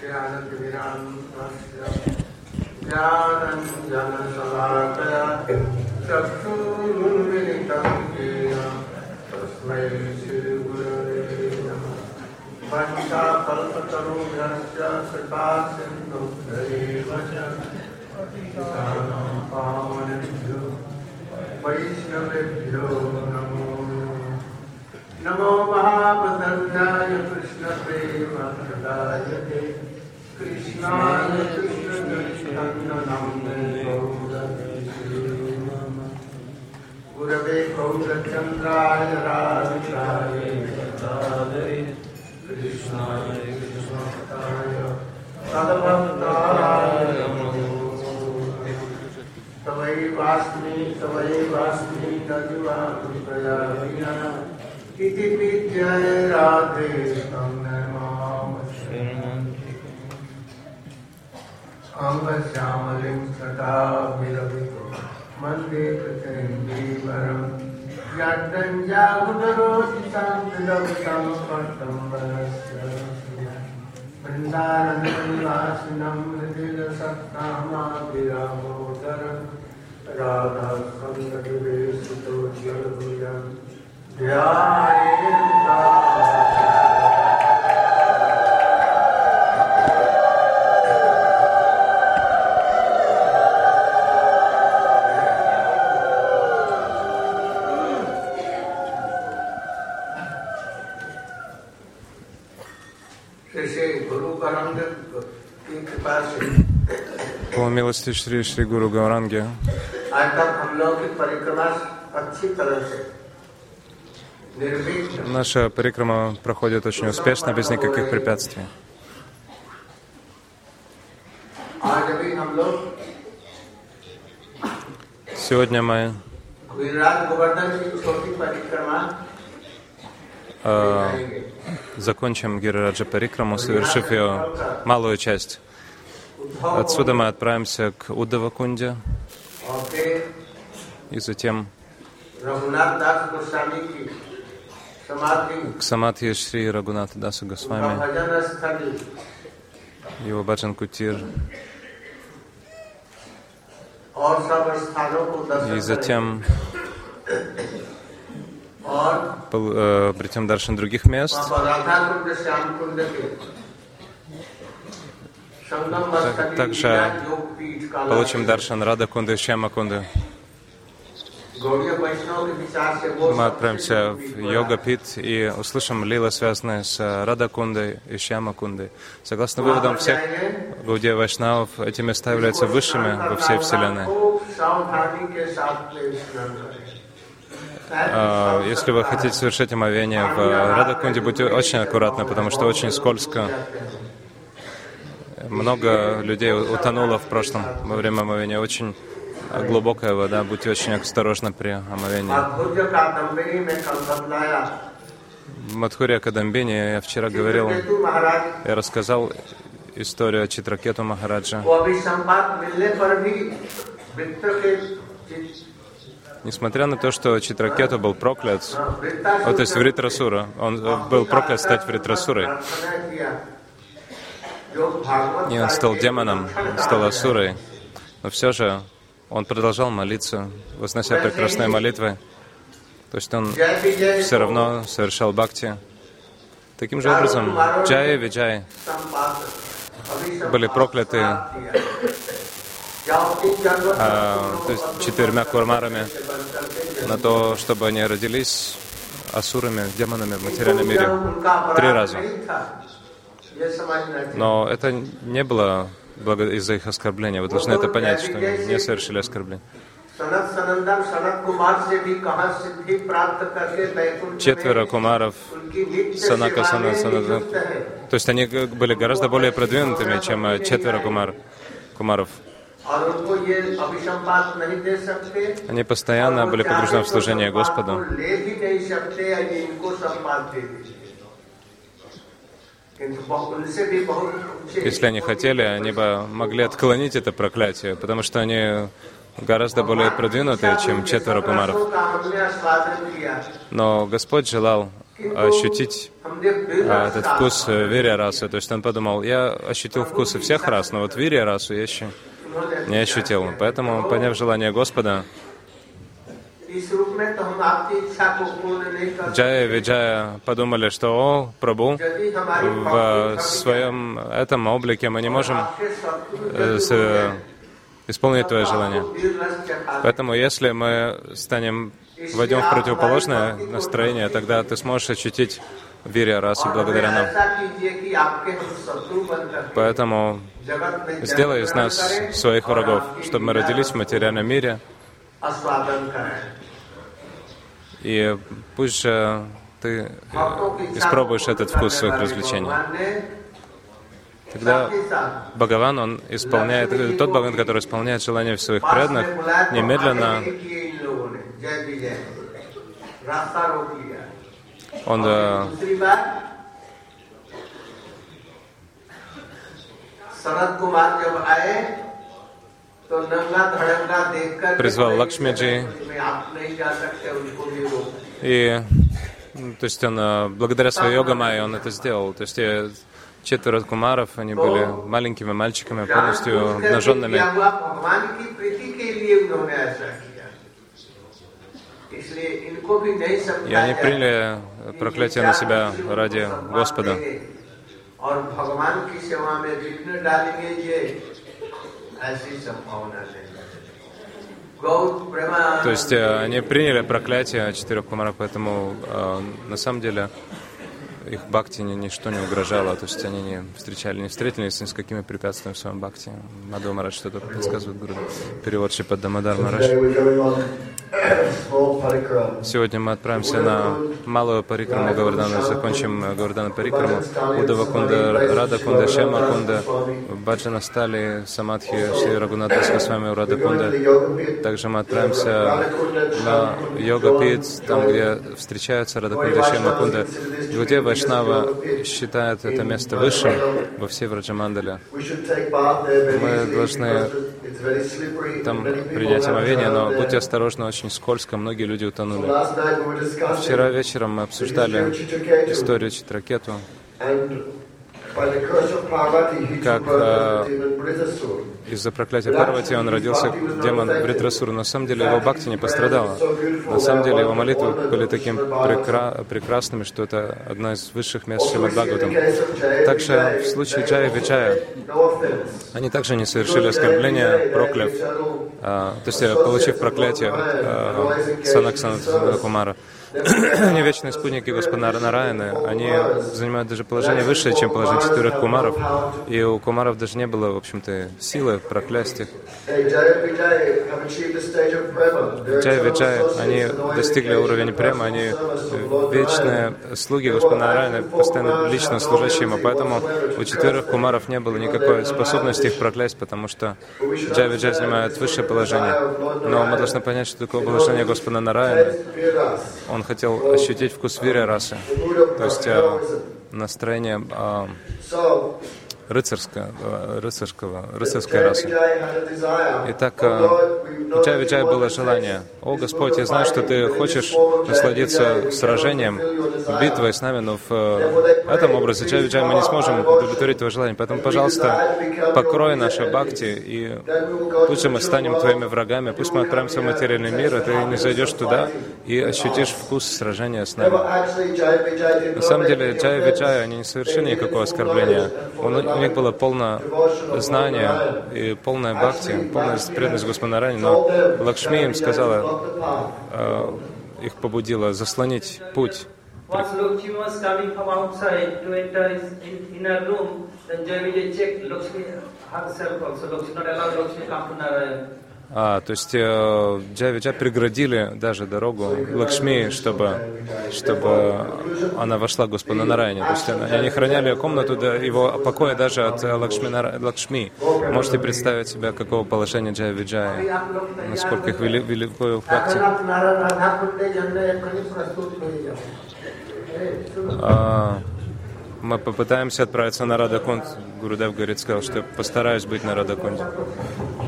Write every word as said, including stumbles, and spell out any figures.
Namo Mahaprasthaya Krishna Prema Pradayate Krishnaya Krishna Chaitanya Namne Gurave Gaurachandraya Radhikaya Radhare Krishnaya Krishnaya Sadhavantaya Tavai Vasmi Tavai Vasmi Najivami Prayavina Iti Vidyaya Radhe Tamnamamashya Anga Syamalim Sada Viraviko Mande Pratendivaram Yadanja Udaro Sisam Vidavtam Partam Vanasya Vrindaranam Vasinam Hridila Sattama Viramodaram Radha Sangadive Sito Jalabhuyam По милости Шри Шри Гуру Гауранги наша парикрама проходит очень успешно, без никаких препятствий. Сегодня мы э, закончим Гирираджа парикраму, совершив ее малую часть. Отсюда мы отправимся к Уддава-кунде и затем к самадхи Шри Рагунатха Даса Госвами, его баджан-кутир, и затем обретем даршан других мест. Также получим даршан Рада-кунды и Шьяма-кунды. Мы отправимся в йога-пит и услышим лилы, связанные с Рада-кундой и Шьяма-кундой. Согласно выводам всех гаудия вайшнавов, эти места являются высшими во всей Вселенной. Если вы хотите совершить омовение в Рада-кунде, будьте очень аккуратны, потому что очень скользко. Много людей утонуло в прошлом во время омовения. Очень глубокая вода, будьте очень осторожны при омовении. В Мадхурья Кадамбини я вчера говорил, я рассказал историю о Читракету Махараджа. Несмотря на то, что Читракету был проклят, вот, то есть Вритрасура, он был проклят стать Вритрасурой. И он стал демоном, стал асурой. Но все же он продолжал молиться, вознося прекрасные молитвы. То есть он все равно совершал бхакти. Таким же образом, Джай и Виджай были прокляты а, то есть четырьмя курмарами на то, чтобы они родились асурами, демонами в материальном мире три раза. Но это не было из-за их оскорбления. Вы должны это понять, что они не совершили оскорбление. Четверо кумаров, Санака, Сана, Сана, то есть они были гораздо более продвинутыми, чем четверо кумар, кумаров. Они постоянно были погружены в служение Господу. Если они хотели, они бы могли отклонить это проклятие, потому что они гораздо более продвинутые, чем четверо кумаров. Но Господь желал ощутить а, этот вкус вирья расы. То есть он подумал, я ощутил вкусы всех рас, но вот вирья расу я еще не ощутил. Поэтому, поняв желание Господа, Джая и Виджая подумали, что, о, Прабху, в своем этом облике мы не можем э, исполнить твое желание. Поэтому, если мы станем, войдем в противоположное настроение, тогда ты сможешь ощутить вирья расу благодаря нам. Поэтому сделай из нас своих врагов, чтобы мы родились в материальном мире. И пусть же ты испробуешь этот вкус своих развлечений. Тогда Бхагаван, он исполняет, тот Бхагаван, который исполняет желания своих преданных, немедленно он э, призвал Лакшмиджи, и, то есть он, благодаря своей йога-майе, он это сделал. То есть четверо кумаров, они были маленькими мальчиками, полностью обнаженными. И они приняли проклятие на себя ради Господа. То есть они приняли проклятие четырех кумаров, поэтому э, на самом деле их бхакти ни, ничто не угрожало, то есть они не встречали, не встретились ни с какими препятствиями в своем бхакти. Мадхава Марадж что-то подсказывает, Гуру. Перевод Шрипад Дамодар Марадж. Сегодня мы отправимся на малую парикраму Говардхана, закончим Говардхана парикраму. Удава Кунда, Рада Кунда, Шема Кунда, Баджана Стали, Самадхи, Шри Рагунатха Госвами, Рада Кунда. Также мы отправимся на Йога-Пит, там, где встречаются Рада Кунда, Шема Кунда. Где Вайшнава считает это место высшим во всей Враджамандале. Мы должны там принять омовение, но будьте осторожны, очень скользко, многие люди утонули. Вчера вечером мы обсуждали историю Читракету, как э, из-за проклятия Парвати он родился демон Вритрасура. На самом деле его бхакти не пострадала. На самом деле его молитвы были такими прекра- прекрасными, что это одно из высших мест Шримад Бхагаватам. Также в случае Джая и Виджая они также не совершили оскорбления, прокляв, э, то есть получив проклятие э, Санаксана Кумара. Они вечные спутники Господа Нараяны, они занимают даже положение высшее, чем положение четырех кумаров, и у кумаров даже не было, в общем-то, силы проклясть их. Джай Виджай, они достигли уровня према, они вечные слуги Господа Нараяны, постоянно лично служащие ему, поэтому у четырех кумаров не было никакой способности их проклясть, потому что Джай Виджай занимает высшее положение. Но мы должны понять, что такое положение Господа Нараяны. Он хотел ощутить вкус вирья расы, то есть э, настроение э, рыцарского, э, рыцарского, рыцарской расы. Итак, э, у Джая Виджая было желание: «О Господь, я знаю, что Ты хочешь насладиться сражением, битвой с нами, но в э, этом образе Джая Виджая мы не сможем удовлетворить Твое желание. Поэтому, пожалуйста, покрой наши бхакти, и пусть же мы станем Твоими врагами, пусть мы отправимся в материальный мир, и Ты не зайдешь туда и ощутишь вкус сражения с нами». На самом деле, Джая Виджая, они не совершили никакого оскорбления. У них было полное знание и полное бхакти, полная преданность Господу Нараяне, но Лакшми им сказала, э, их побудила заслонить путь. Once Lakshmi was coming from outside to enter his inner room, then Jai Vijay checked Lakshmi herself also. Lakshmi not allowed Lakshmi to come to Narayan. А, то есть э, Джай Виджай преградили даже дорогу Лакшми, чтобы, чтобы она вошла к Господу Нараяне. То есть они охраняли комнату до его покоя даже от Лакшми. Лакшми. Можете представить себе, какого положения Джай Виджая, насколько их вели, велико в бхакти. А, мы попытаемся отправиться на Радакунд. Гурудев говорит, сказал, что постараюсь быть на Радакунде.